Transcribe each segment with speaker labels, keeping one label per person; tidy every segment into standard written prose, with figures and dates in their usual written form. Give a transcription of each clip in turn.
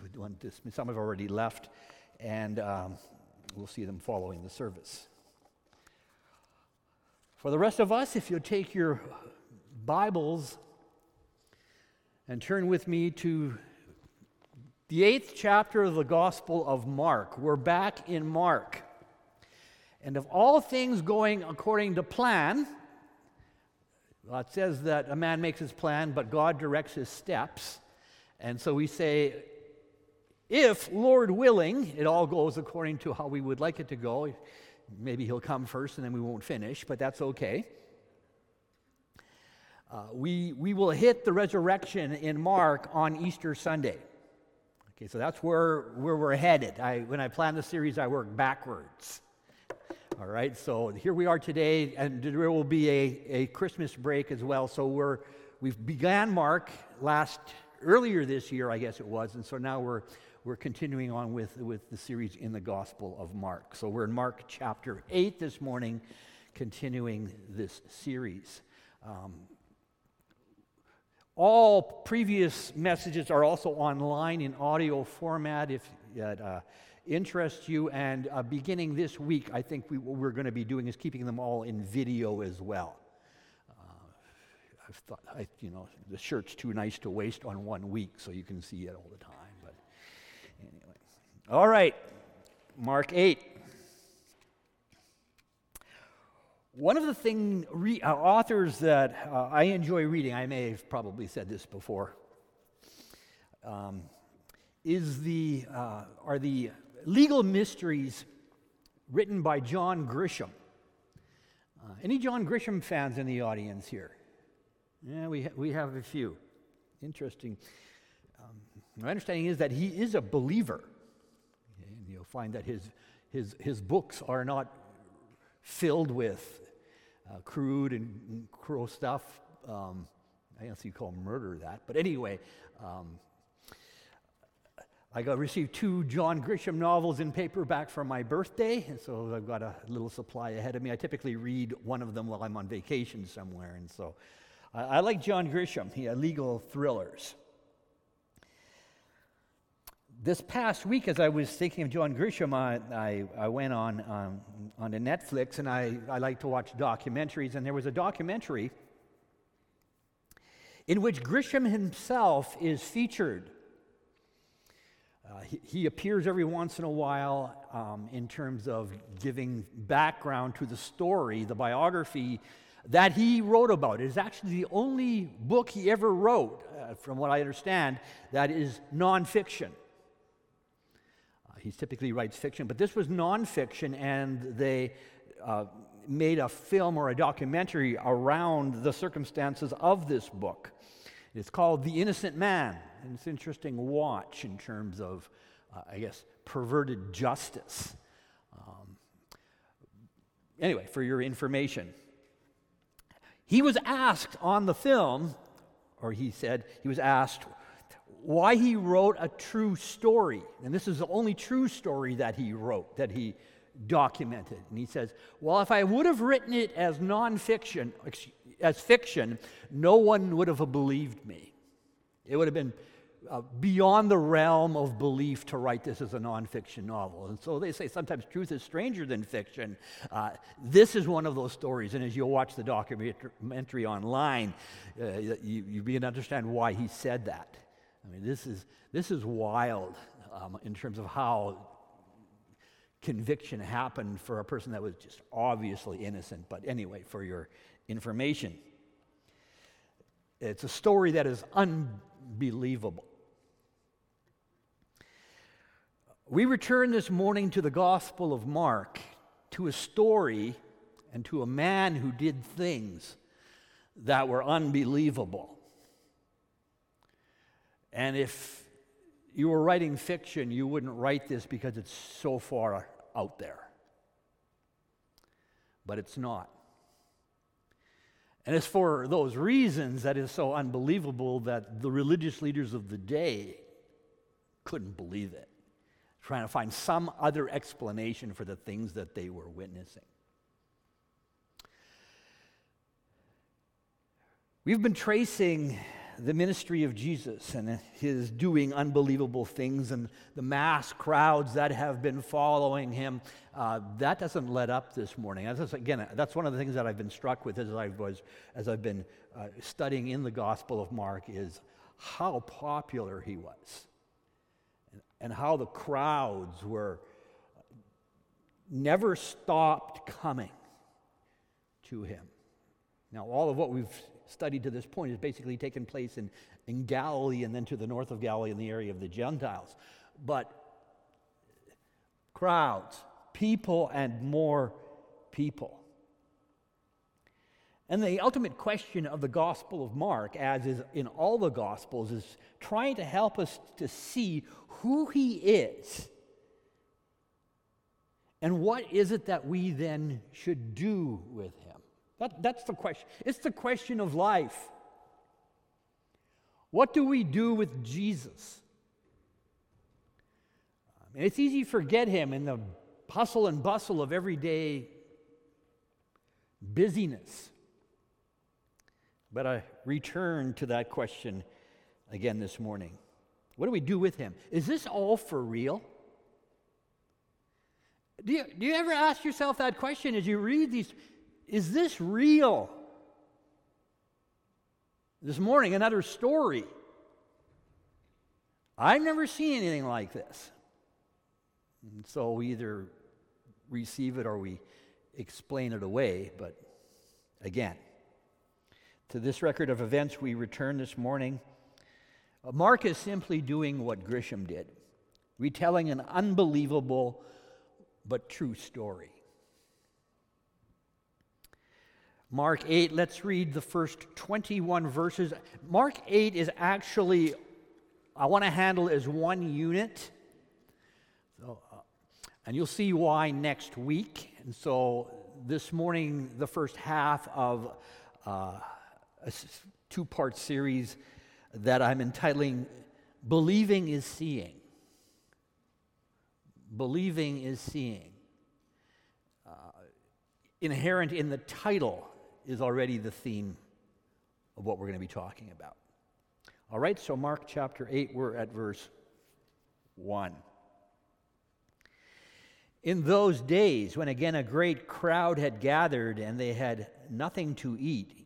Speaker 1: Some have already left, and we'll see them following the service. For the rest of us, if you'll take your Bibles and turn with me to the 8th chapter of the Gospel of Mark. We're back in Mark. And of all things going according to plan, well, it says that a man makes his plan, but God directs his steps. And so we say, if, Lord willing, it all goes according to how we would like it to go, maybe he'll come first and then we won't finish, but that's okay. We will hit the resurrection in Mark on Easter Sunday. Okay, so that's where we're headed. When I plan the series, I work backwards. All right, so here we are today, and there will be a Christmas break as well. So we've began Mark earlier this year, I guess it was, and so now we're continuing on with the series in the Gospel of Mark. So we're in Mark chapter 8 this morning, continuing this series. All previous messages are also online in audio format if that interests you, and beginning this week, I think what we're going to be doing is keeping them all in video as well. I've thought, the shirt's too nice to waste on 1 week, so you can see it all the time. But anyway, all right, Mark 8. One of the authors that I enjoy reading, I may have probably said this before, are the legal mysteries written by John Grisham. Any John Grisham fans in the audience here? Yeah, we have a few. Interesting. My understanding is that he is a believer. And you'll find that his books are not filled with crude and cruel stuff. I guess you call murder that. But anyway, I received 2 John Grisham novels in paperback for my birthday, and so I've got a little supply ahead of me. I typically read one of them while I'm on vacation somewhere, and so I like John Grisham. He had legal thrillers. This past week, as I was thinking of John Grisham, I went on to Netflix, and I like to watch documentaries, and there was a documentary in which Grisham himself is featured. He appears every once in a while in terms of giving background to the story, the biography that he wrote about. It is actually the only book he ever wrote, from what I understand, that is nonfiction. He typically writes fiction, but this was nonfiction, and they made a film or a documentary around the circumstances of this book. It's called The Innocent Man, and it's an interesting watch in terms of, perverted justice. Anyway, for your information, he was asked on the film, or he was asked why he wrote a true story. And this is the only true story that he wrote, that he documented. And he says, well, if I would have written it as fiction, no one would have believed me. It would have been beyond the realm of belief to write this as a nonfiction novel. And so they say sometimes truth is stranger than fiction. This is one of those stories, and as you'll watch the documentary online, you begin to understand why he said that. I mean, this is wild in terms of how conviction happened for a person that was just obviously innocent. But anyway, for your information, it's a story that is unbelievable. We return this morning to the Gospel of Mark, to a story and to a man who did things that were unbelievable. And if you were writing fiction, you wouldn't write this because it's so far out there. But it's not. And it's for those reasons that is so unbelievable that the religious leaders of the day couldn't believe it, trying to find some other explanation for the things that they were witnessing. We've been tracing the ministry of Jesus and his doing unbelievable things and the mass crowds that have been following him, that doesn't let up this morning. That's one of the things that I've been struck with as I've been studying in the Gospel of Mark, is how popular he was and how the crowds never stopped coming to him. Now, all of what we've studied to this point has basically taken place in Galilee and then to the north of Galilee in the area of the Gentiles. But crowds, people and more people. And the ultimate question of the Gospel of Mark, as is in all the Gospels, is trying to help us to see who he is and what is it that we then should do with him. That's the question. It's the question of life. What do we do with Jesus? It's easy to forget him in the hustle and bustle of everyday busyness. But I return to that question again this morning. What do we do with him? Is this all for real? Do you ever ask yourself that question as you read these? Is this real? This morning, another story. I've never seen anything like this. And so we either receive it or we explain it away. But again, to this record of events we return this morning. Mark is simply doing what Grisham did, retelling an unbelievable but true story. Mark 8, let's read the first 21 verses. Mark 8 is actually, I want to handle as one unit. And you'll see why next week. And so this morning, the first half of a two-part series that I'm entitling Believing is Seeing. Believing is Seeing. Inherent in the title is already the theme of what we're going to be talking about. All right, so Mark chapter 8, we're at verse 1. In those days, when again a great crowd had gathered and they had nothing to eat,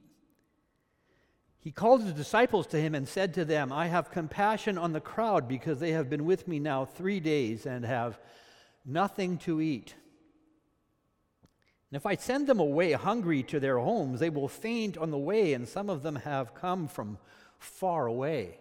Speaker 1: he called his disciples to him and said to them, I have compassion on the crowd because they have been with me now 3 days and have nothing to eat. And if I send them away hungry to their homes, they will faint on the way, and some of them have come from far away.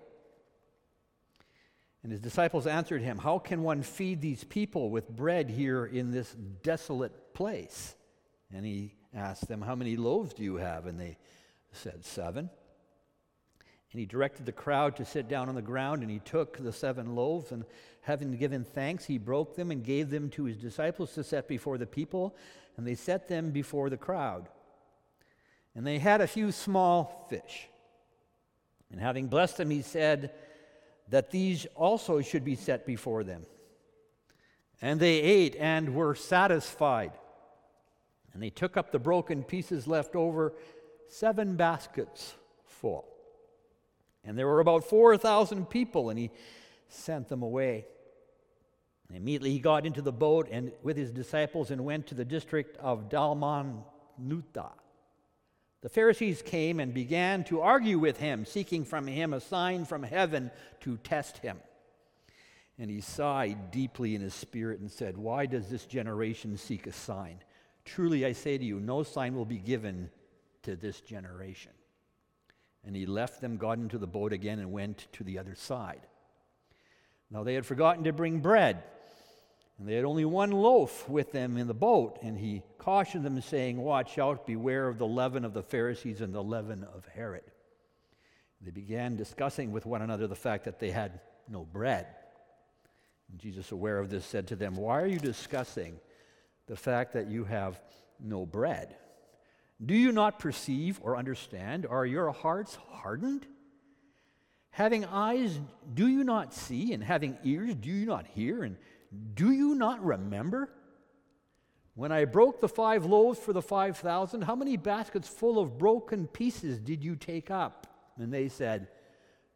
Speaker 1: And his disciples answered him, how can one feed these people with bread here in this desolate place? And he asked them, how many loaves do you have? And they said, 7. And he directed the crowd to sit down on the ground, and he took the 7 loaves, and having given thanks, he broke them and gave them to his disciples to set before the people, and they set them before the crowd. And they had a few small fish. And having blessed them, he said that these also should be set before them. And they ate and were satisfied. And they took up the broken pieces left over, 7 baskets full. And there were about 4,000 people, and he sent them away. And immediately he got into the boat and with his disciples and went to the district of Dalmanutha. The Pharisees came and began to argue with him, seeking from him a sign from heaven to test him. And he sighed deeply in his spirit and said, why does this generation seek a sign? Truly I say to you, no sign will be given to this generation. And he left them, got into the boat again, and went to the other side. Now they had forgotten to bring bread, and they had only 1 loaf with them in the boat. And he cautioned them, saying, watch out, beware of the leaven of the Pharisees and the leaven of Herod. They began discussing with one another the fact that they had no bread. And Jesus, aware of this, said to them, why are you discussing the fact that you have no bread? Do you not perceive or understand? Are your hearts hardened? Having eyes, do you not see? And having ears, do you not hear? And do you not remember? When I broke the 5 loaves for the 5,000, how many baskets full of broken pieces did you take up? And they said,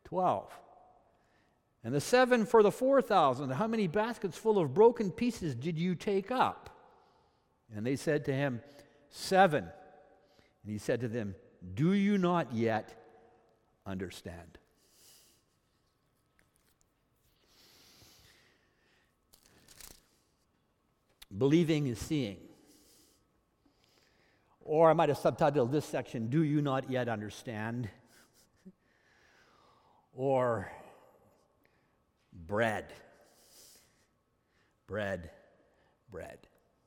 Speaker 1: 12. And the 7 for the 4,000, how many baskets full of broken pieces did you take up? And they said to him, 7. And he said to them, do you not yet understand? Believing is seeing. Or I might have subtitled this section, do you not yet understand? Or bread. Bread. Bread.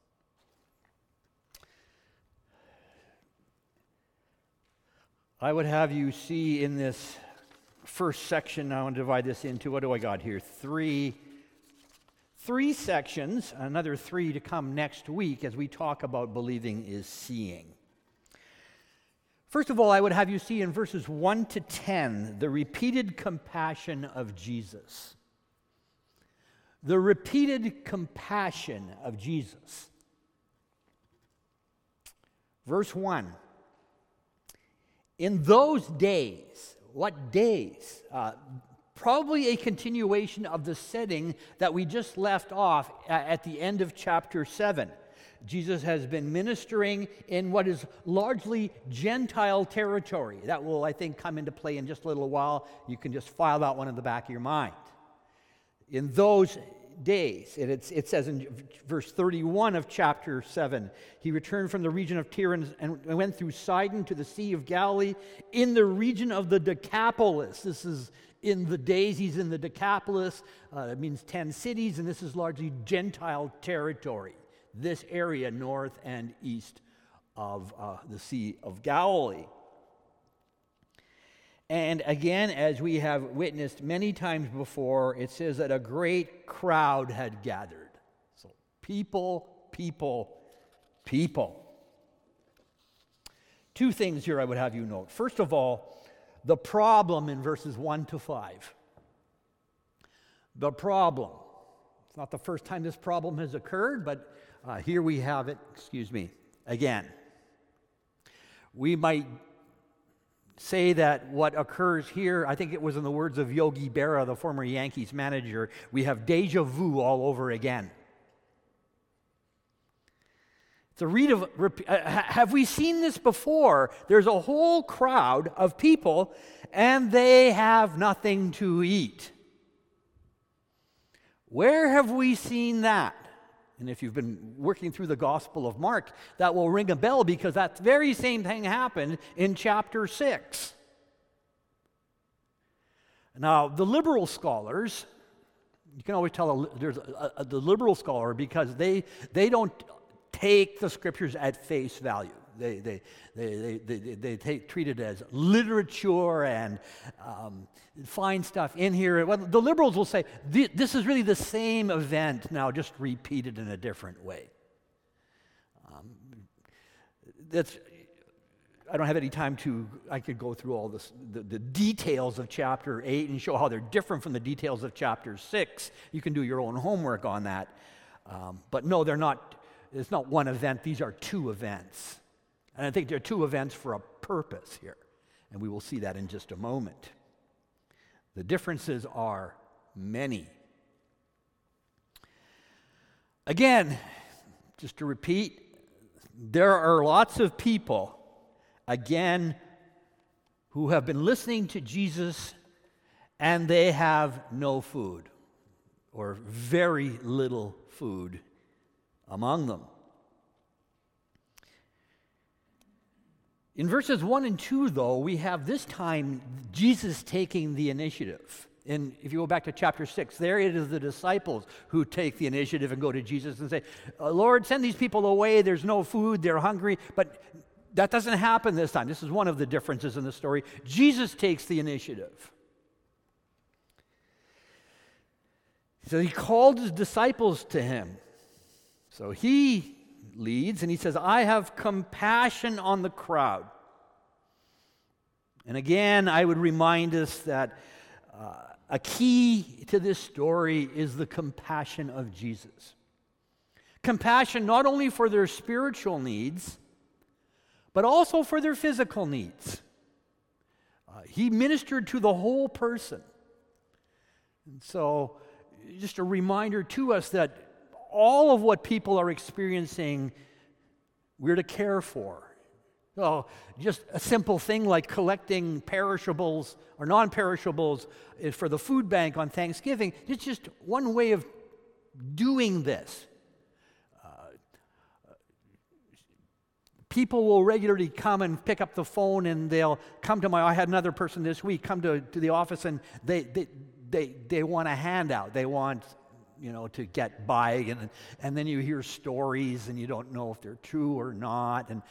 Speaker 1: I would have you see in this first section, I want to divide this into, what do I got here? Three sections, another 3 to come next week as we talk about believing is seeing. First of all, I would have you see in verses 1 to 10 the repeated compassion of Jesus. The repeated compassion of Jesus. Verse 1. In those days, what days? Probably a continuation of the setting that we just left off at the end of chapter 7. Jesus has been ministering in what is largely Gentile territory. That will, I think, come into play in just a little while. You can just file that one in the back of your mind. In those days, it says in verse 31 of chapter 7, he returned from the region of Tyre and went through Sidon to the Sea of Galilee in the region of the Decapolis. This is in the days he's in the Decapolis. It means 10 cities, and this is largely Gentile territory. This area north and east of the Sea of Galilee. And again, as we have witnessed many times before, it says that a great crowd had gathered. So people. Two things here I would have you note. First of all, the problem in verses 1 to 5. The problem. It's not the first time this problem has occurred, but here we have it, again. We might say that what occurs here, I think it was in the words of Yogi Berra, the former Yankees manager, we have deja vu all over again. Have we seen this before? There's a whole crowd of people, and they have nothing to eat. Where have we seen that? And if you've been working through the Gospel of Mark, that will ring a bell because that very same thing happened in chapter 6. Now, the liberal scholars, you can always tell there's the liberal scholar because they don't take the scriptures at face value. They treat it as literature and find stuff in here. Well, the liberals will say, this is really the same event now, just repeated in a different way. I don't have any time I could go through all the details of chapter 8 and show how they're different from the details of chapter 6. You can do your own homework on that. But no, they're not. It's not one event. These are two events. And I think they're two events for a purpose here. And we will see that in just a moment. The differences are many. Again, just to repeat, there are lots of people, again, who have been listening to Jesus and they have no food or very little food among them. In verses 1 and 2, though, we have this time Jesus taking the initiative. And if you go back to chapter 6, there it is the disciples who take the initiative and go to Jesus and say, Lord, send these people away. There's no food. They're hungry. But that doesn't happen this time. This is one of the differences in the story. Jesus takes the initiative. So he called his disciples to him. So he leads, and he says, I have compassion on the crowd. And again, I would remind us that a key to this story is the compassion of Jesus. Compassion not only for their spiritual needs, but also for their physical needs. He ministered to the whole person. And so, just a reminder to us that all of what people are experiencing, we're to care for. So, just a simple thing like collecting perishables or non-perishables for the food bank on Thanksgiving, it's just one way of doing this. People will regularly come and pick up the phone, and they'll come to I had another person this week come to the office, and they want a handout. They want, to get by, and then you hear stories, and you don't know if they're true or not. And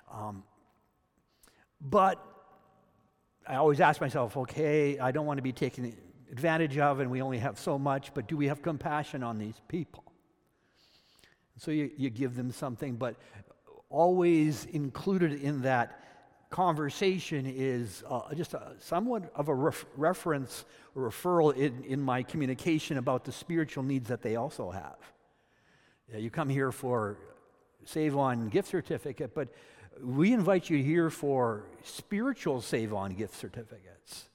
Speaker 1: but I always ask myself, okay, I don't want to be taken advantage of, and we only have so much, but do we have compassion on these people? So you give them something, but always included in that conversation is somewhat of a reference or referral in my communication about the spiritual needs that they also have. You come here for Save-On gift certificate, but we invite you here for spiritual Save-On gift certificates.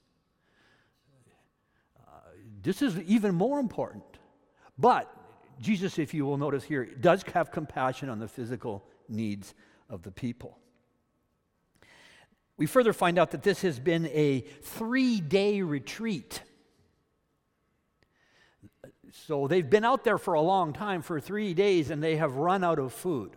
Speaker 1: This is even more important. But Jesus, if you will notice here, does have compassion on the physical needs of the people. We further find out that this has been a 3-day retreat. So they've been out there for a long time, for 3 days, and they have run out of food.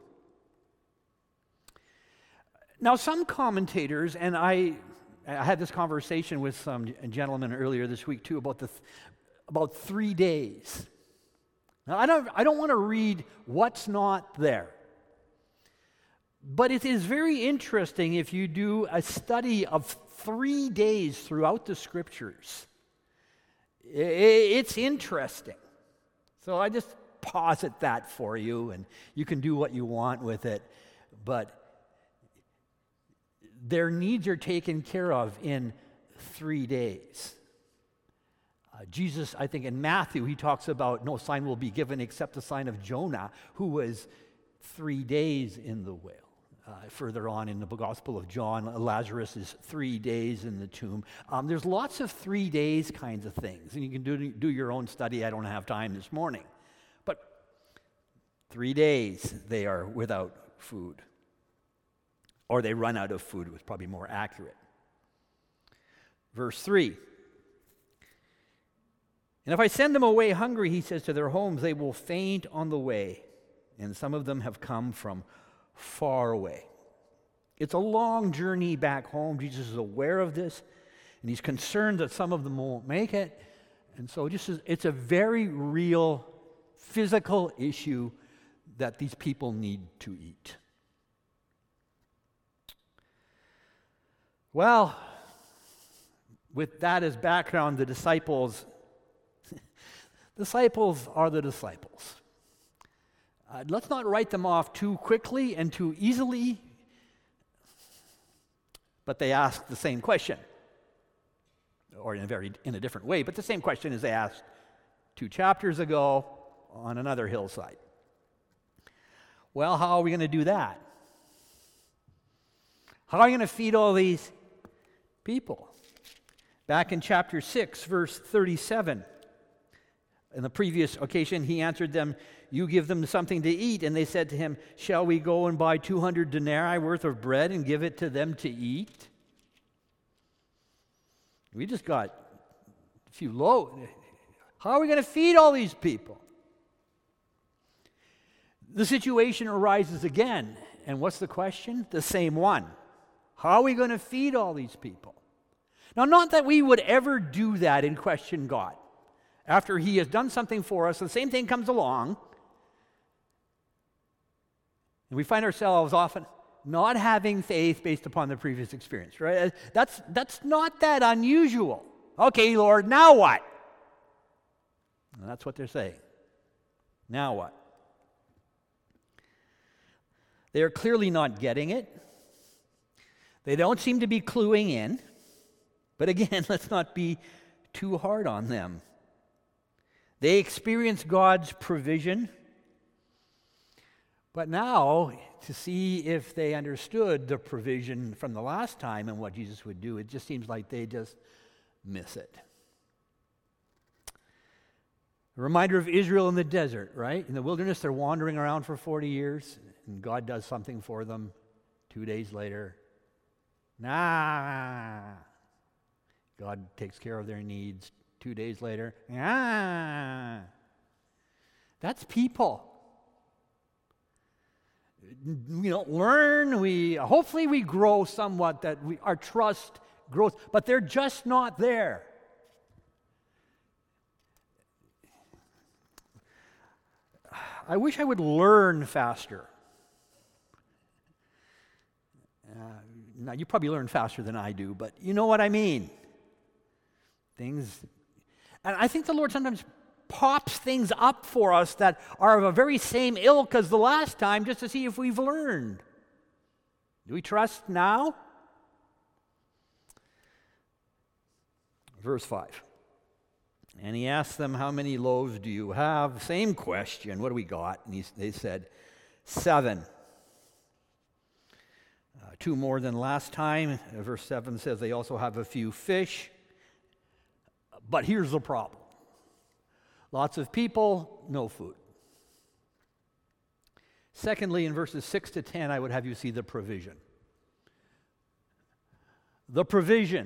Speaker 1: Now, some commentators, and I had this conversation with some gentlemen earlier this week too about 3 days. Now, I don't want to read what's not there. But it is very interesting if you do a study of 3 days throughout the Scriptures. It's interesting. So I just posit that for you, and you can do what you want with it. But their needs are taken care of in 3 days. Jesus, I think in Matthew, he talks about no sign will be given except the sign of Jonah, who was 3 days in the whale. Further on in the Gospel of John, Lazarus is 3 days in the tomb. There's lots of 3 days kinds of things, and you can do your own study. I don't have time this morning. But 3 days they are without food. Or they run out of food, was probably more accurate. Verse 3. And if I send them away hungry, he says, to their homes, they will faint on the way. And some of them have come from far away. It's a long journey back home. Jesus is aware of this, and he's concerned that some of them won't make it. And so it's a very real physical issue that these people need to eat. Well, with that as background, the disciples are the disciples. Let's not write them off too quickly and too easily, but they ask the same question, or in a different way, but the same question as they asked 2 chapters ago on another hillside. Well, how are we going to do that? How are you going to feed all these people? Back in chapter 6, verse 37, in the previous occasion, he answered them, you give them something to eat. And they said to him, shall we go and buy 200 denarii worth of bread and give it to them to eat? We just got a few loaves. How are we going to feed all these people? The situation arises again. And what's the question? The same one. How are we going to feed all these people? Now, not that we would ever do that and question God. After he has done something for us, the same thing comes along. And we find ourselves often not having faith based upon the previous experience, right? That's not that unusual. Okay, Lord, now what? And that's what they're saying. Now what? They are clearly not getting it. They don't seem to be cluing in. But again, let's not be too hard on them. They experience God's provision, But now, to see if they understood the provision from the last time and what Jesus would do, it just seems like they just miss it. A reminder of Israel in the desert, right? In the wilderness, they're wandering around for 40 years, and God does something for them. 2 days later, God takes care of their needs. 2 days later, That's people. Hopefully we grow somewhat, that our trust grows, but they're just not there. I wish I would learn faster. Now, you probably learn faster than I do, but you know what I mean. And I think the Lord sometimes pops things up for us that are of a very same ilk as the last time, just to see if we've learned. Do we trust now? Verse 5. And he asked them, how many loaves do you have? Same question. What do we got? And they said, 7. 2 more than last time. Verse 7 says they also have a few fish. But here's the problem. Lots of people, no food. Secondly, in verses 6 to 10, I would have you see the provision. The provision.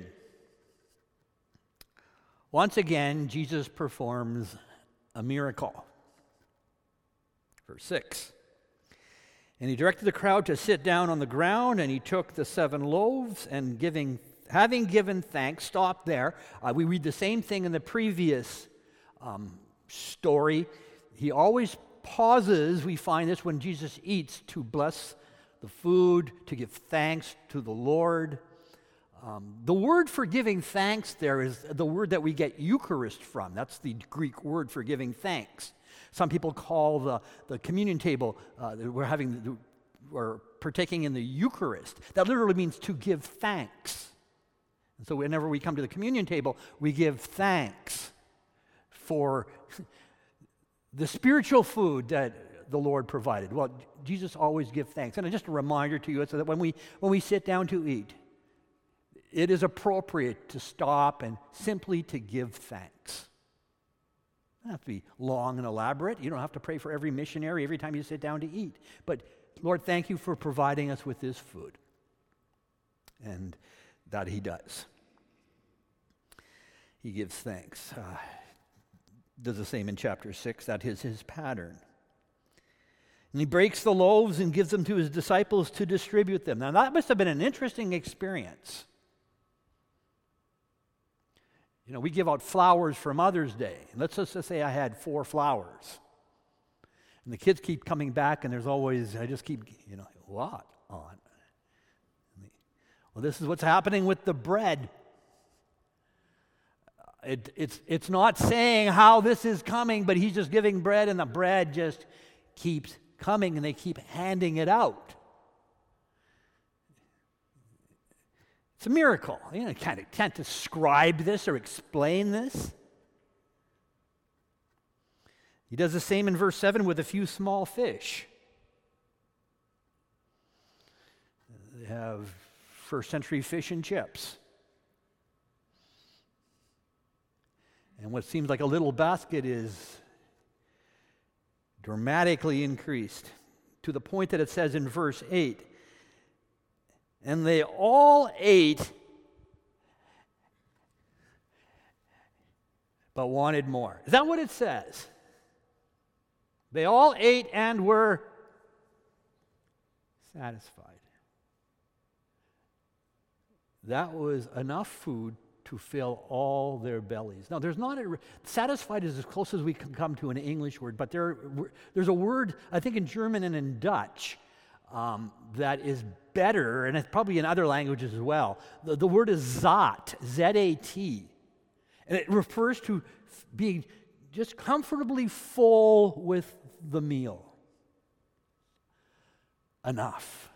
Speaker 1: Once again, Jesus performs a miracle. Verse 6. And he directed the crowd to sit down on the ground, and he took the 7 loaves, and having given thanks, stopped there. We read the same thing in the previous story. He always pauses, we find this when Jesus eats, to bless the food, to give thanks to the Lord. The word for giving thanks there is the word that we get Eucharist from. That's the Greek word for giving thanks. Some people call the communion table, we're partaking in the Eucharist. That literally means to give thanks. And so whenever we come to the communion table, we give thanks for the spiritual food that the Lord provided. Well, Jesus always gives thanks. And just a reminder to you, so that when we sit down to eat, it is appropriate to stop and simply to give thanks. It doesn't have to be long and elaborate. You don't have to pray for every missionary every time you sit down to eat. But Lord, thank you for providing us with this food. And that he does. He gives thanks. Does the same in chapter 6. That is his pattern. And he breaks the loaves and gives them to his disciples to distribute them. Now that must have been an interesting experience. We give out flowers for Mother's Day. Let's just say I had 4 flowers. And the kids keep coming back, and I just keep, what on? Well, this is what's happening with the bread. It's not saying how this is coming, but he's just giving bread, and the bread just keeps coming, and they keep handing it out. It's a miracle. You can't describe this or explain this. He does the same in verse 7 with a few small fish. They have first century fish and chips. And what seems like a little basket is dramatically increased to the point that it says in verse 8, and they all ate, but wanted more. Is that what it says? They all ate and were satisfied. That was enough food to fill all their bellies. Now, satisfied is as close as we can come to an English word, but there's a word, I think in German and in Dutch, that is better, and it's probably in other languages as well. The word is zat, Z-A-T, and it refers to being just comfortably full with the meal. Enough.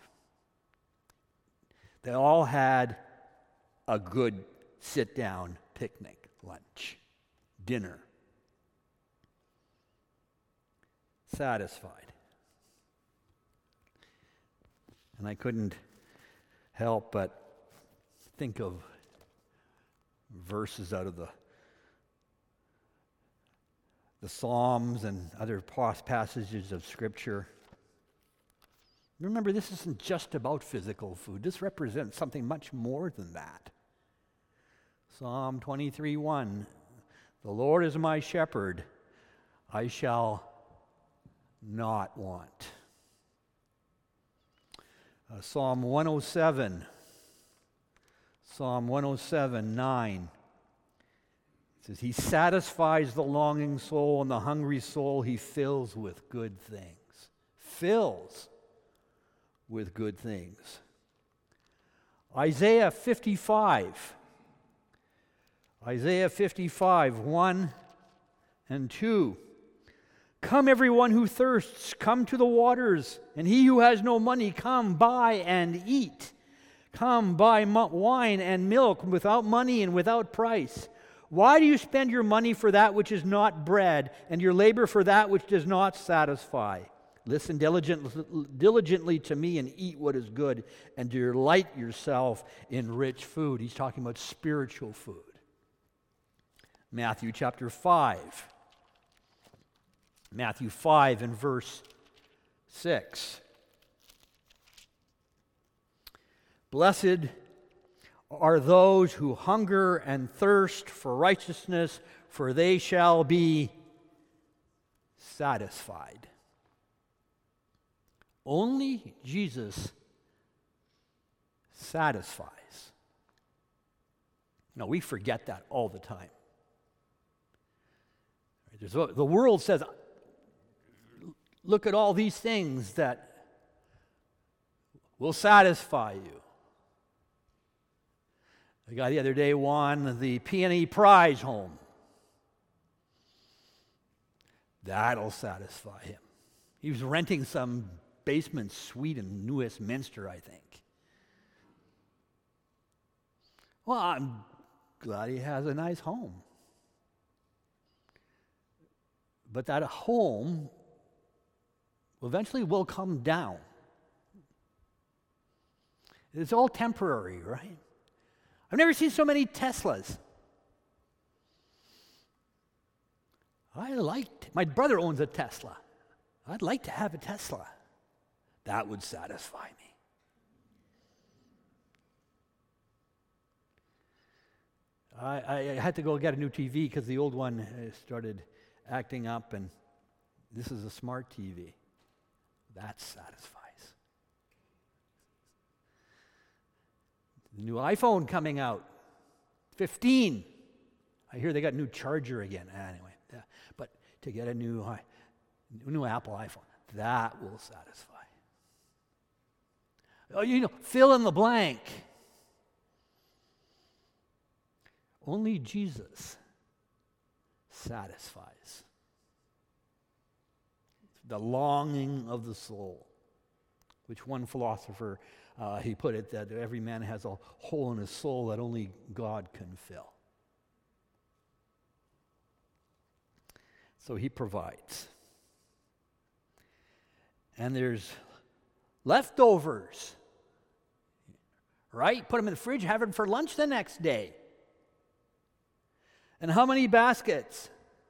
Speaker 1: They all had a good sit-down picnic, lunch, dinner. Satisfied. And I couldn't help but think of verses out of the Psalms and other passages of Scripture. Remember, this isn't just about physical food. This represents something much more than that. Psalm 23:1, "The Lord is my shepherd, I shall not want." Psalm 107:9 says, "He satisfies the longing soul, and the hungry soul He fills with good things." Fills with good things. Isaiah 55:1 and 2. "Come, everyone who thirsts, come to the waters, and he who has no money, come, buy and eat. Come, buy wine and milk without money and without price. Why do you spend your money for that which is not bread, and your labor for that which does not satisfy? Listen diligently to me and eat what is good, and delight yourself in rich food." He's talking about spiritual food. Matthew chapter 5. Matthew 5 and verse 6. "Blessed are those who hunger and thirst for righteousness, for they shall be satisfied." Only Jesus satisfies. No, we forget that all the time. The world says, look at all these things that will satisfy you. The guy the other day won the Peony Prize home. That'll satisfy him. He was renting some basement suite in New Westminster, I think. Well, I'm glad he has a nice home. But that home eventually will come down. It's all temporary, right? I've never seen so many Teslas. My brother owns a Tesla. I'd like to have a Tesla. That would satisfy me. I had to go get a new TV because the old one started acting up, and this is a smart TV. That satisfies. The new iPhone coming out, 15. I hear they got a new charger again. Anyway, yeah. But to get a new Apple iPhone, that will satisfy. Oh, fill in the blank. Only Jesus satisfies the longing of the soul, which one philosopher, he put it that every man has a hole in his soul that only God can fill. So he provides. And there's leftovers, right? Put them in the fridge, have them for lunch the next day. And how many baskets?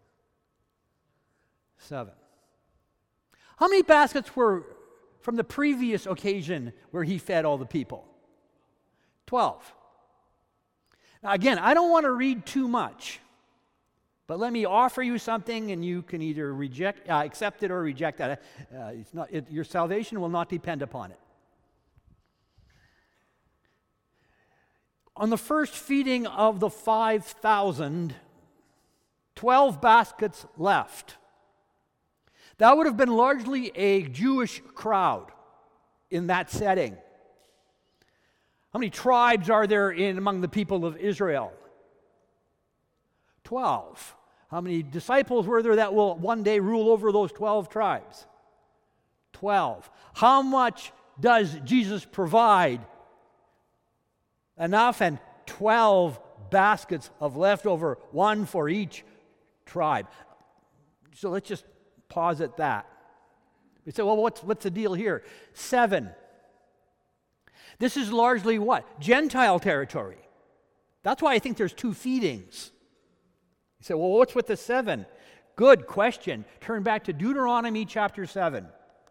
Speaker 1: 7. How many baskets were from the previous occasion where he fed all the people? 12. Now again, I don't want to read too much, but let me offer you something, and you can either accept it or reject that. Your salvation will not depend upon it. On the first feeding of the 5,000, 12 baskets left. That would have been largely a Jewish crowd in that setting. How many tribes are there among the people of Israel? 12. How many disciples were there that will one day rule over those 12 tribes? 12. How much does Jesus provide? Enough, and 12 baskets of leftover, one for each tribe. So let's just pause at that. We say, well, what's the deal here? 7. This is largely what? Gentile territory. That's why I think there's 2 feedings. You say, well, what's with the 7? Good question. Turn back to Deuteronomy chapter 7.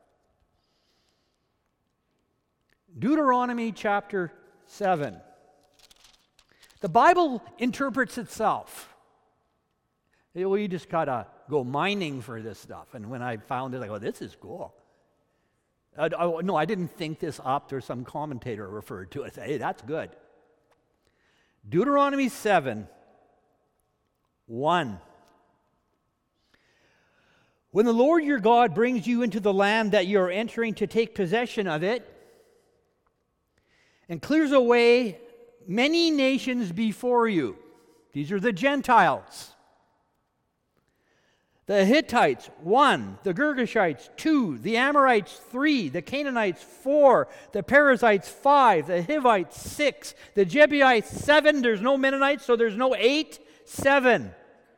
Speaker 1: Deuteronomy chapter 7. The Bible interprets itself. Well, you just got to go mining for this stuff. And when I found it, I go, this is cool. No, I didn't think this up. There's some commentator referred to it. Hey, that's good. Deuteronomy 7, 1. When the Lord your God brings you into the land that you are entering to take possession of it, and clears away many nations before you. These are the Gentiles. The Hittites, 1. The Girgashites, 2. The Amorites, 3. The Canaanites, 4. The Perizzites, 5. The Hivites, 6. The Jebusites, 7. There's no Mennonites, so there's no 8. 7.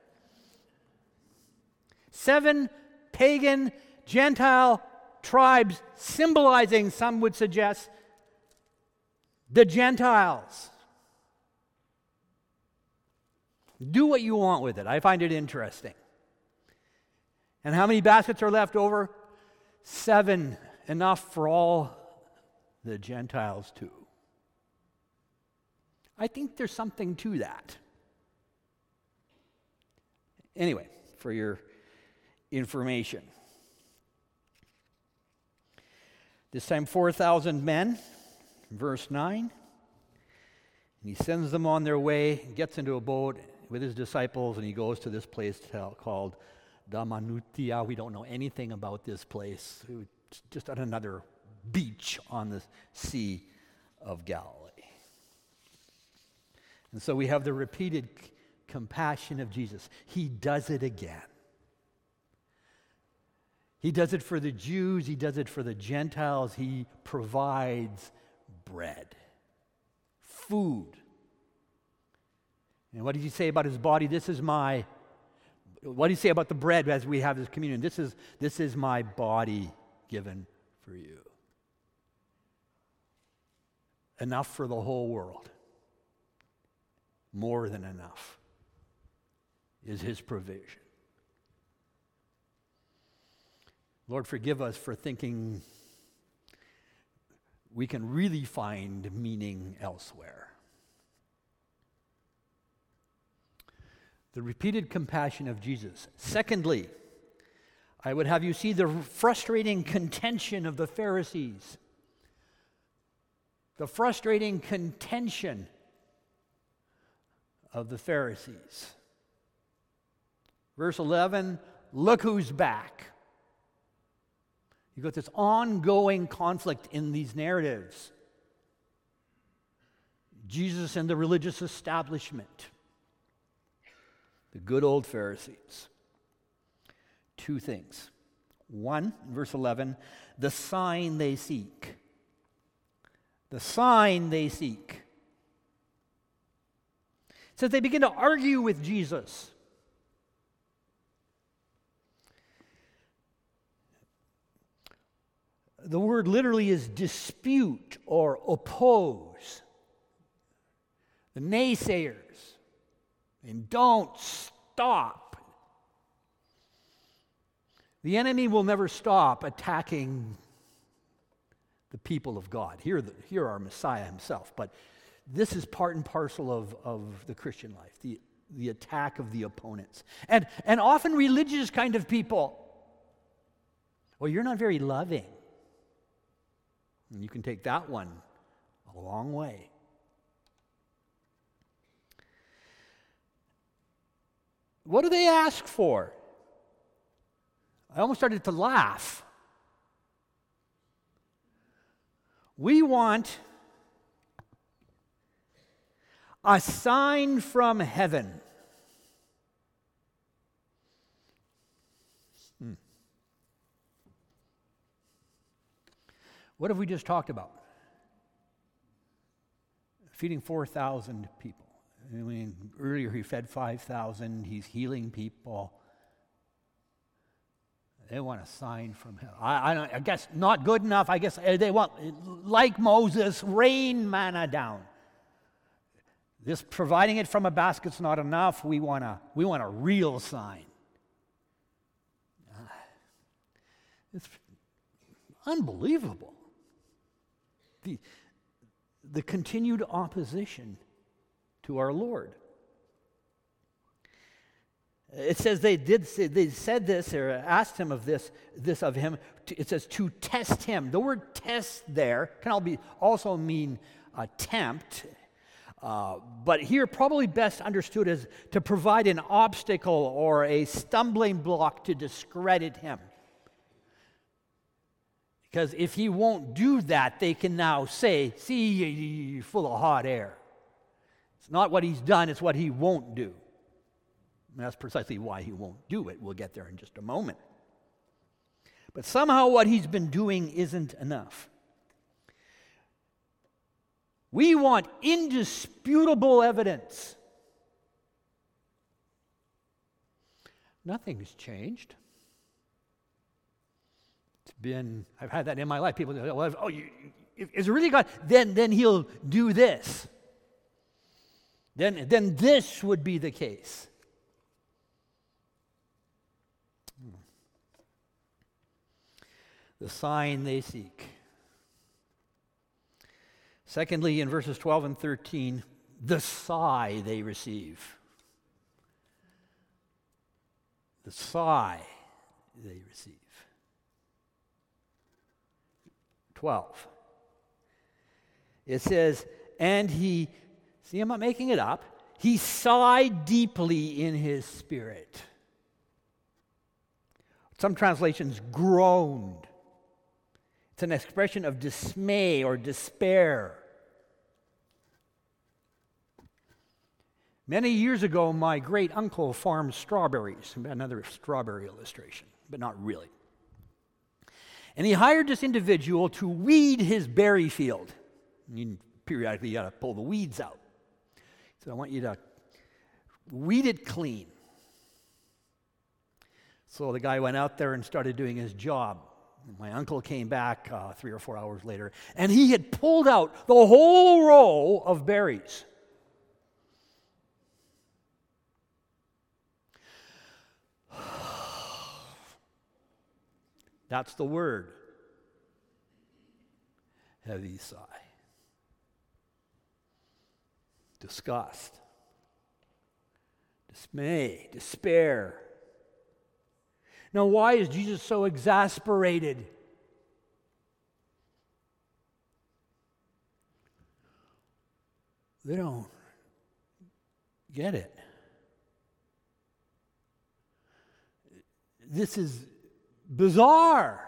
Speaker 1: 7 pagan, Gentile tribes symbolizing, some would suggest, the Gentiles. Do what you want with it. I find it interesting. And how many baskets are left over? 7, enough for all the Gentiles too. I think there's something to that. Anyway, for your information. This time 4,000 men, verse 9. And he sends them on their way, gets into a boat with his disciples, and he goes to this place called Dalmanutia. We don't know anything about this place. It's just on another beach on the Sea of Galilee. And so we have the repeated compassion of Jesus. He does it again. He does it for the Jews. He does it for the Gentiles. He provides bread, food. And what did he say about his body? What did he say about the bread as we have this communion? This is my body given for you. Enough for the whole world. More than enough is his provision. Lord, forgive us for thinking we can really find meaning elsewhere. The repeated compassion of Jesus. Secondly, I would have you see the frustrating contention of the Pharisees. The frustrating contention of the Pharisees. Verse 11, look who's back. You've got this ongoing conflict in these narratives. Jesus and the religious establishment. The good old Pharisees. 2 things. 1, verse 11, the sign they seek. The sign they seek. It says they begin to argue with Jesus. The word literally is dispute or oppose. The naysayers. And don't stop. The enemy will never stop attacking the people of God. Here our Messiah himself. But this is part and parcel of the Christian life, the attack of the opponents. And often religious kind of people. Well, you're not very loving. And you can take that one a long way. What do they ask for? I almost started to laugh. We want a sign from heaven. What have we just talked about? Feeding 4,000 people. I mean, earlier he fed 5,000. He's healing people. They want a sign from heaven. I guess not good enough. I guess they want, like Moses, rain manna down. This providing it from a basket's not enough. We want a real sign. It's unbelievable. The continued opposition to our Lord. It says they said this or asked him of this of him. It says to test him. The word test there can also mean tempt. But here probably best understood as to provide an obstacle or a stumbling block to discredit him. Because if he won't do that, they can now say, see, you're full of hot air. It's not what he's done, it's what he won't do. And that's precisely why he won't do it. We'll get there in just a moment. But somehow what he's been doing isn't enough. We want indisputable evidence. Nothing's changed. I've had that in my life. People say, well, is it really God? Then he'll do this. Then this would be the case. The sign they seek. Secondly, in verses 12 and 13, the sigh they receive. The sigh they receive. 12. It says, and he, see, I'm not making it up, he sighed deeply in his spirit. Some translations groaned. It's an expression of dismay or despair. Many years ago, my great uncle farmed strawberries. Another strawberry illustration, but not really. And he hired this individual to weed his berry field. Periodically, you got to pull the weeds out. So I want you to weed it clean. So the guy went out there and started doing his job. My uncle came back 3 or 4 hours later, and he had pulled out the whole row of berries. That's the word. Heavy sigh. Disgust. Dismay. Despair. Now, why is Jesus so exasperated? They don't get it. This is bizarre.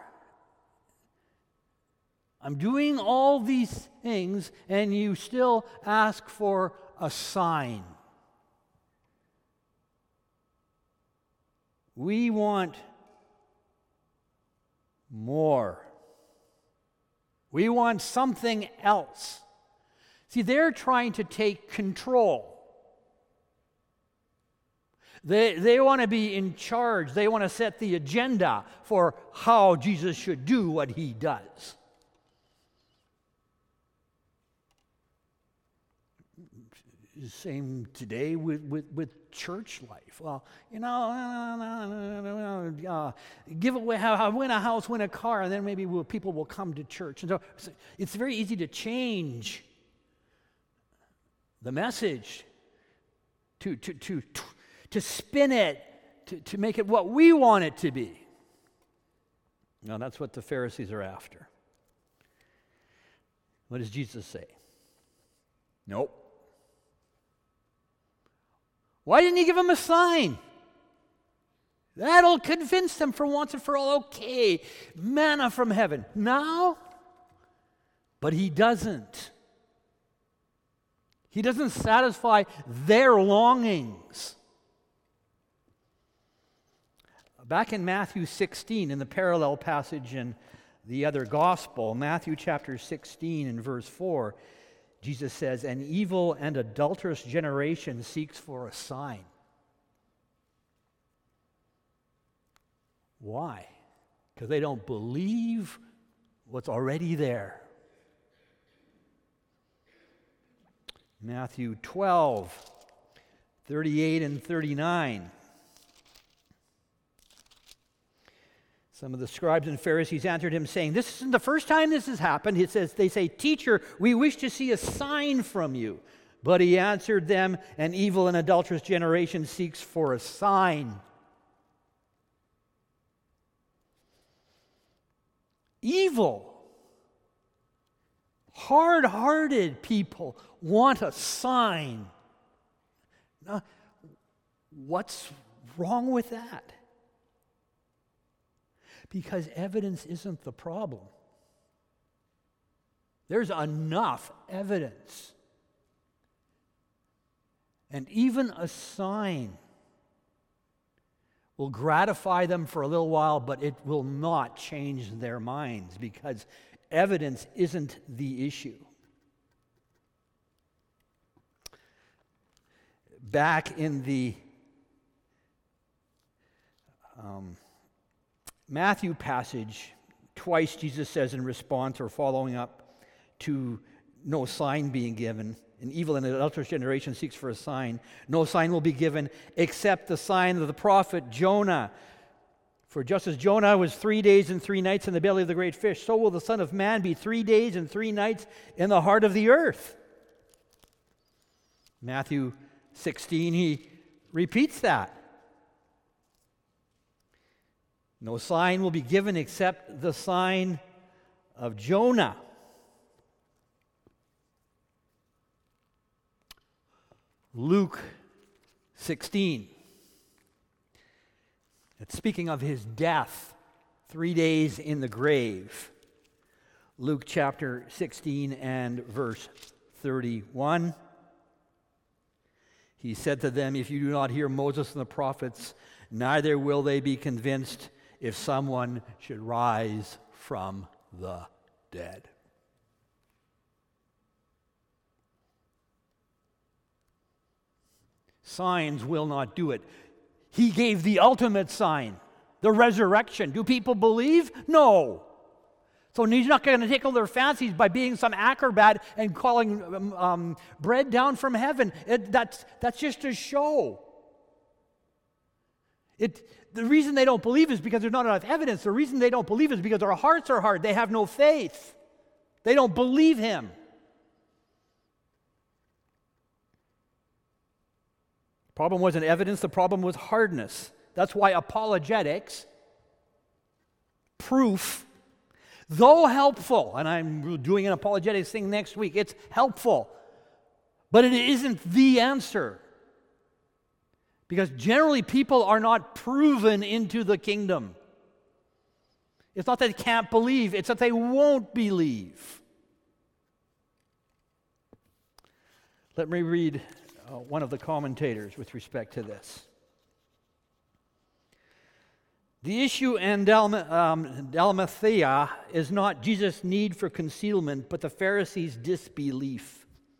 Speaker 1: I'm doing all these things, and you still ask for a sign. We want more. We want something else. See, they're trying to take control. They want to be in charge. They want to set the agenda for how Jesus should do what he does. Same today with church life. Well, give away, win a house, win a car, and then maybe people will come to church. And so it's very easy to change the message, to spin it, to make it what we want it to be. Now, that's what the Pharisees are after. What does Jesus say? Nope. Why didn't he give them a sign? That'll convince them for once and for all. Okay, manna from heaven. Now? But he doesn't. He doesn't satisfy their longings. Back in Matthew 16, in the parallel passage in the other gospel, Matthew chapter 16 and verse 4, Jesus says, an evil and adulterous generation seeks for a sign. Why? because they don't believe what's already there. Matthew 12, 38 and 39. Some of the scribes and Pharisees answered him, saying, "This isn't the first time this has happened." They say, "Teacher, we wish to see a sign from you." But he answered them, "An evil and adulterous generation seeks for a sign." Evil, hard-hearted people want a sign. Now, what's wrong with that? Because evidence isn't the problem. There's enough evidence. And even a sign will gratify them for a little while, but it will not change their minds because evidence isn't the issue. Back in the Matthew passage, twice Jesus says in response or following up to no sign being given, an evil and adulterous generation seeks for a sign. No sign will be given except the sign of the prophet Jonah. For just as Jonah was 3 days and 3 nights in the belly of the great fish, so will the Son of Man be 3 days and 3 nights in the heart of the earth. Matthew 16, he repeats that. No sign will be given except the sign of Jonah. Luke 16. It's speaking of his death, 3 days in the grave. Luke chapter 16 and verse 31. He said to them, "If you do not hear Moses and the prophets, neither will they be convinced if someone should rise from the dead." Signs will not do it. He gave the ultimate sign, the resurrection. Do people believe? No. So he's not going to tickle their fancies by being some acrobat and calling bread down from heaven. That's just a show. The reason they don't believe is because there's not enough evidence. The reason they don't believe is because their hearts are hard. They have no faith. They don't believe him. The problem wasn't evidence. The problem was hardness. That's why apologetics, proof, though helpful, and I'm doing an apologetics thing next week, it's helpful, but it isn't the answer. Because generally people are not proven into the kingdom. It's not that they can't believe, it's that they won't believe. Let me read one of the commentators with respect to this. The issue in Dalmathea is not Jesus' need for concealment, but the Pharisees' disbelief.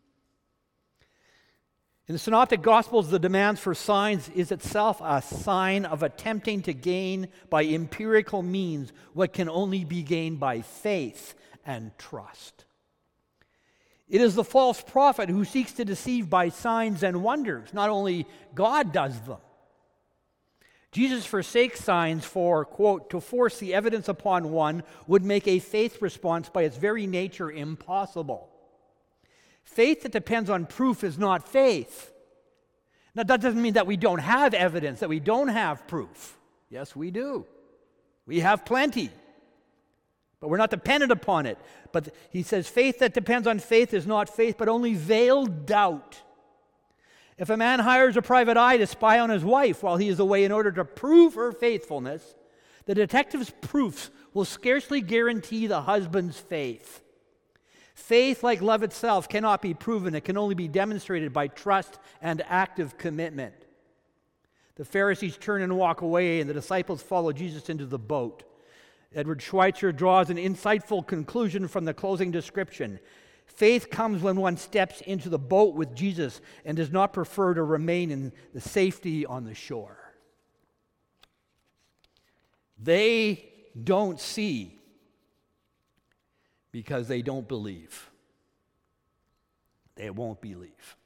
Speaker 1: In the Synoptic Gospels, the demands for signs is itself a sign of attempting to gain by empirical means what can only be gained by faith and trust. It is the false prophet who seeks to deceive by signs and wonders. Not only God does them. Jesus forsakes signs for, quote, to force the evidence upon one would make a faith response by its very nature impossible. Faith that depends on proof is not faith. Now, that doesn't mean that we don't have evidence, that we don't have proof. Yes, we do. We have plenty. But we're not dependent upon it. But he says faith that depends on faith is not faith, but only veiled doubt. If a man hires a private eye to spy on his wife while he is away in order to prove her faithfulness, the detective's proofs will scarcely guarantee the husband's faith. Faith, like love itself, cannot be proven. It can only be demonstrated by trust and active commitment. The Pharisees turn and walk away, and the disciples follow Jesus into the boat. Edward Schweitzer draws an insightful conclusion from the closing description. Faith comes when one steps into the boat with Jesus and does not prefer to remain in the safety on the shore. They don't see because they don't believe. They won't believe.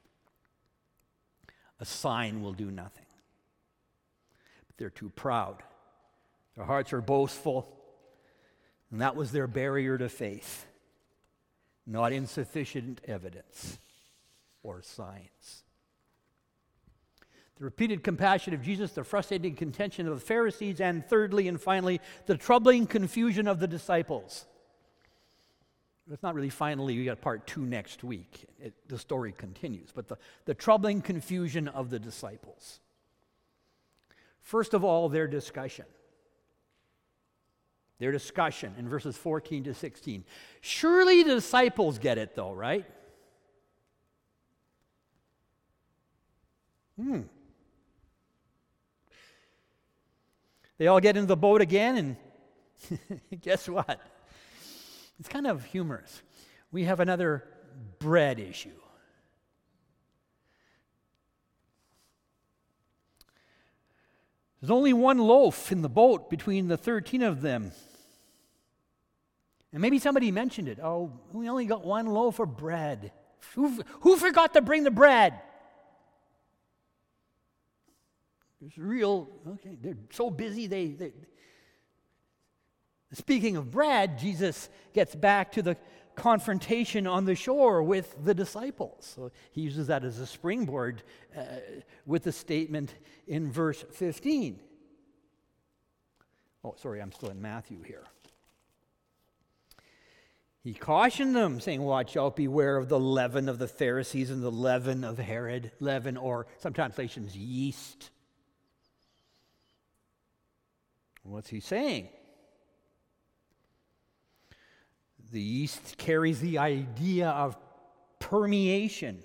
Speaker 1: A sign will do nothing. But they're too proud. Their hearts are boastful, and that was their barrier to faith. Not insufficient evidence or signs. The repeated compassion of Jesus, the frustrating contention of the Pharisees, and thirdly and finally, the troubling confusion of the disciples. It's not really finally, we got part 2 next week. The story continues, but the troubling confusion of the disciples. First of all, their discussion. Their discussion in verses 14 to 16. Surely the disciples get it though, right? They all get into the boat again, and guess what? It's kind of humorous. We have another bread issue. There's only one loaf in the boat between the 13 of them. And maybe somebody mentioned it. Oh, we only got one loaf of bread. Who forgot to bring the bread? It's real, okay, they're so busy, they Speaking of bread, Jesus gets back to the confrontation on the shore with the disciples. So he uses that as a springboard with the statement in verse 15. Oh, sorry, I'm still in Matthew here. He cautioned them, saying, watch out, beware of the leaven of the Pharisees and the leaven of Herod. Leaven, or some translations, yeast. What's he saying? The yeast carries the idea of permeation.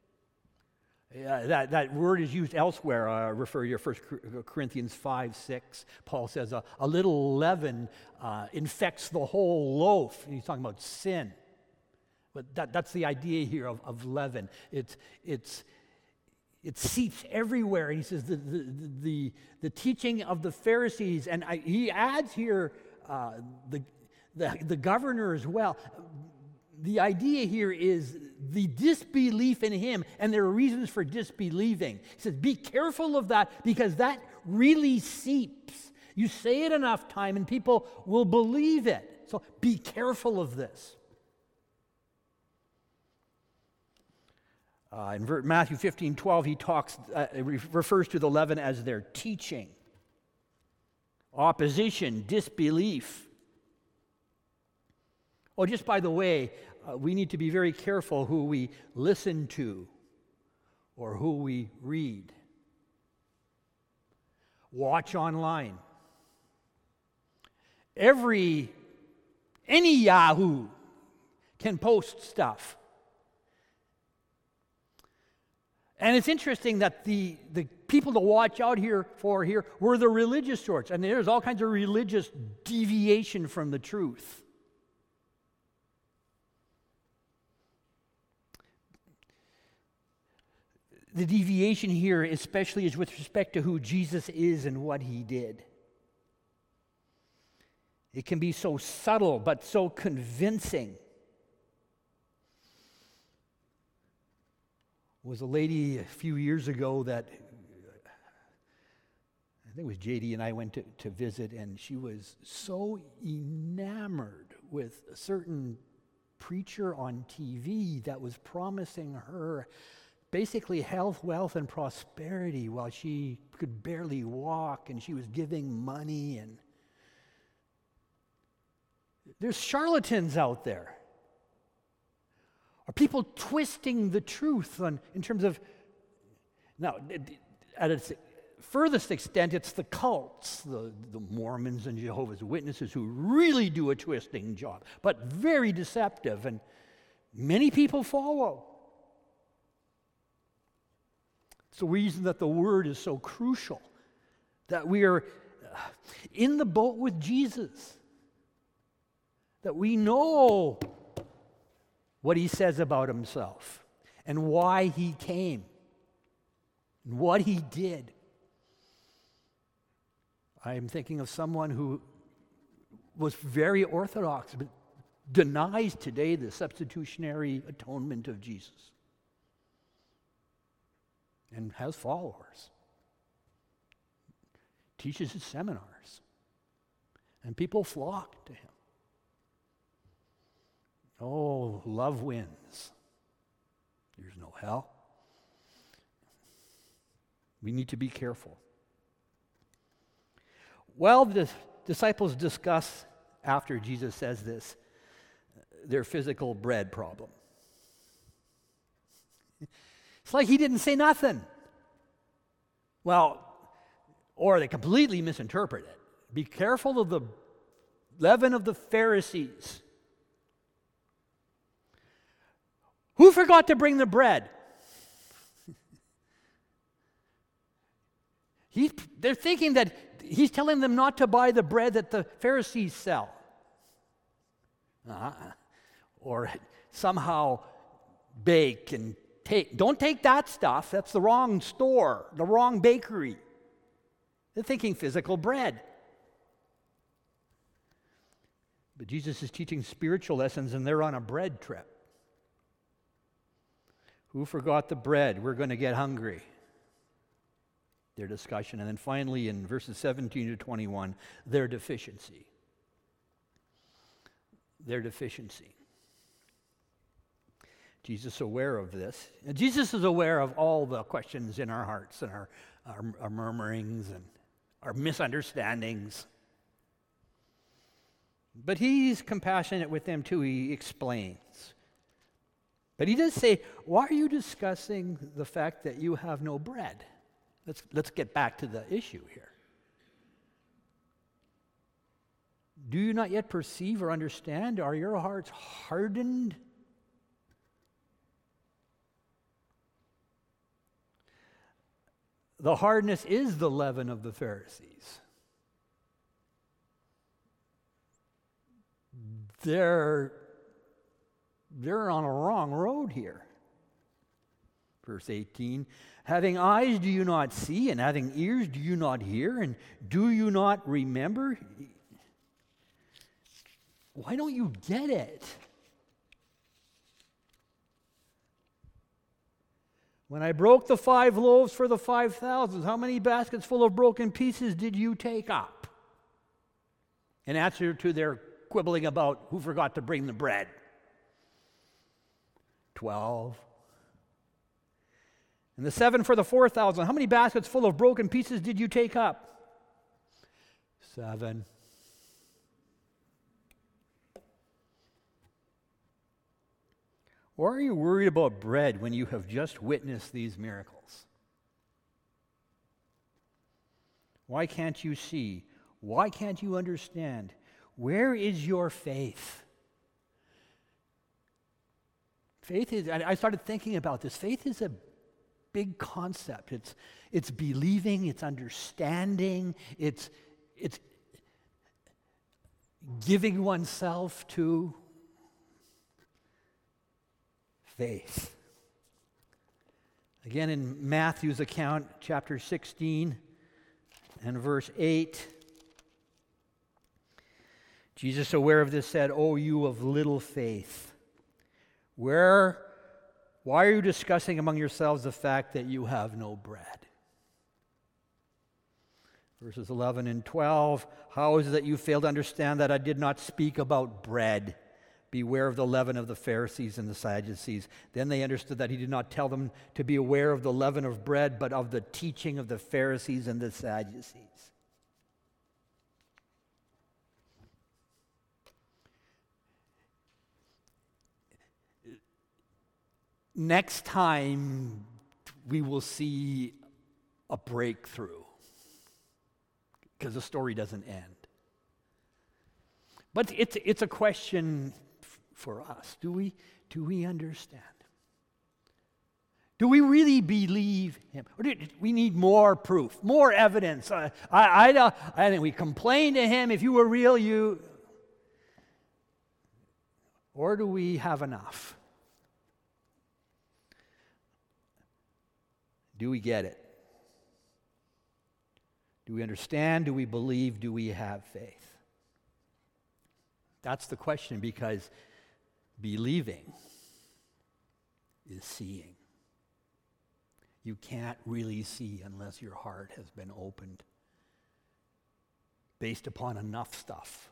Speaker 1: That word is used elsewhere. Refer to 1 Corinthians 5:6. Paul says a little leaven infects the whole loaf. And he's talking about sin. But that's the idea here of leaven. It seeps everywhere. And he says the teaching of the Pharisees, and he adds here the governor as well. The idea here is the disbelief in him, and there are reasons for disbelieving. He says, be careful of that, because that really seeps. You say it enough time and people will believe it. So be careful of this. In Matthew 15:12, he refers to the leaven as their teaching. Opposition, disbelief. Oh, just by the way, we need to be very careful who we listen to or who we read. Watch online. Any Yahoo can post stuff. And it's interesting that the people to watch out for here were the religious sorts. And there's all kinds of religious deviation from the truth. The deviation here especially is with respect to who Jesus is and what he did. It can be so subtle but so convincing. There was a lady a few years ago that I think it was JD and I went to visit, and she was so enamored with a certain preacher on TV that was promising her basically health, wealth, and prosperity while she could barely walk, and she was giving money. And there's charlatans out there. Are people twisting the truth in terms of... Now, at its furthest extent, it's the cults, the Mormons and Jehovah's Witnesses, who really do a twisting job, but very deceptive, and many people follow. It's the reason that the Word is so crucial, that we are in the boat with Jesus, that we know what he says about himself and why he came and what he did. I am thinking of someone who was very orthodox, but denies today the substitutionary atonement of Jesus and has followers, teaches his seminars, and people flock to him. Oh, love wins. There's no hell. We need to be careful. Well, the disciples discuss, after Jesus says this, their physical bread problem. It's like he didn't say nothing. Well, or they completely misinterpret it. Be careful of the leaven of the Pharisees. Who forgot to bring the bread? They're thinking that he's telling them not to buy the bread that the Pharisees sell. Or somehow bake and take. Don't take that stuff. That's the wrong store, the wrong bakery. They're thinking physical bread. But Jesus is teaching spiritual lessons, and they're on a bread trip. Who forgot the bread? We're going to get hungry. Their discussion. And then finally, in verses 17 to 21, their deficiency. Their deficiency. Jesus is aware of this. And Jesus is aware of all the questions in our hearts and our murmurings and our misunderstandings. But he's compassionate with them too. He explains. But he does say, why are you discussing the fact that you have no bread? Let's get back to the issue here. Do you not yet perceive or understand? Are your hearts hardened? The hardness is the leaven of the Pharisees. They're on a wrong road here. Verse 18, having eyes do you not see, and having ears do you not hear, and do you not remember? Why don't you get it? When I broke the 5 loaves for the 5,000, how many baskets full of broken pieces did you take up? In answer to their quibbling about who forgot to bring the bread. 12. And the 7 for the 4,000, how many baskets full of broken pieces did you take up? 7. Or are you worried about bread when you have just witnessed these miracles? Why can't you see? Why can't you understand? Where is your faith? Faith is, I started thinking about this. Faith is a big concept. It's believing, it's understanding, it's giving oneself to faith. Again, in Matthew's account, chapter 16 and verse 8, Jesus, aware of this, said, "O you of little faith, why are you discussing among yourselves the fact that you have no bread?" Verses 11 and 12, how is it that you fail to understand that I did not speak about bread? Beware of the leaven of the Pharisees and the Sadducees. Then they understood that he did not tell them to be aware of the leaven of bread, but of the teaching of the Pharisees and the Sadducees. Next time we will see a breakthrough, because the story doesn't end. But it's a question for us. Do we understand? Do we really believe him? Or do we need more proof, more evidence? I think we complain to him, if you were real, you... Or do we have enough? Do we get it? Do we understand? Do we believe? Do we have faith? That's the question, because believing is seeing. You can't really see unless your heart has been opened based upon enough stuff.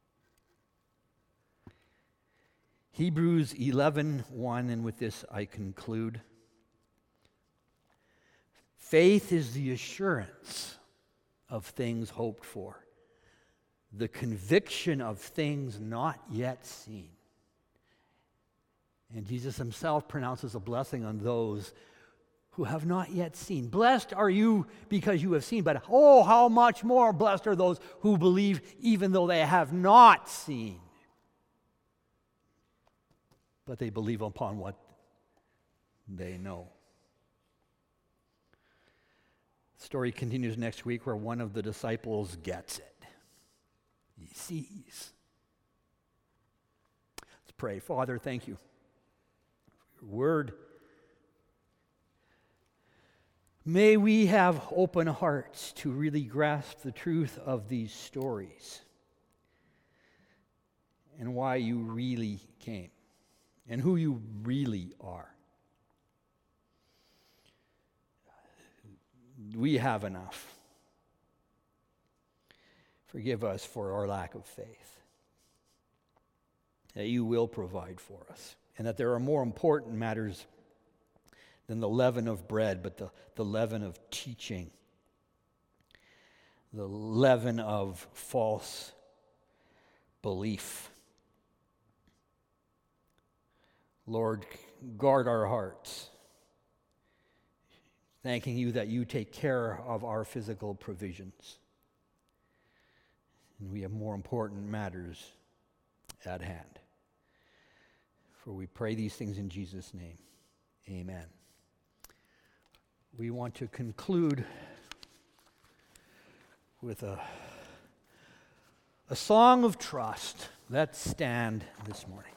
Speaker 1: Hebrews 11:1, and with this I conclude. Faith is the assurance of things hoped for, the conviction of things not yet seen. And Jesus himself pronounces a blessing on those who have not yet seen. Blessed are you because you have seen, but oh, how much more blessed are those who believe even though they have not seen. But they believe upon what they know. The story continues next week where one of the disciples gets it. He sees. Let's pray. Father, thank you for your word. May we have open hearts to really grasp the truth of these stories and why you really came and who you really are. We have enough. Forgive us for our lack of faith. That you will provide for us, and that there are more important matters than the leaven of bread, but the leaven of teaching, the leaven of false belief. Lord, guard our hearts, thanking you that you take care of our physical provisions. And we have more important matters at hand. For we pray these things in Jesus' name. Amen. We want to conclude with a song of trust. Let's stand this morning.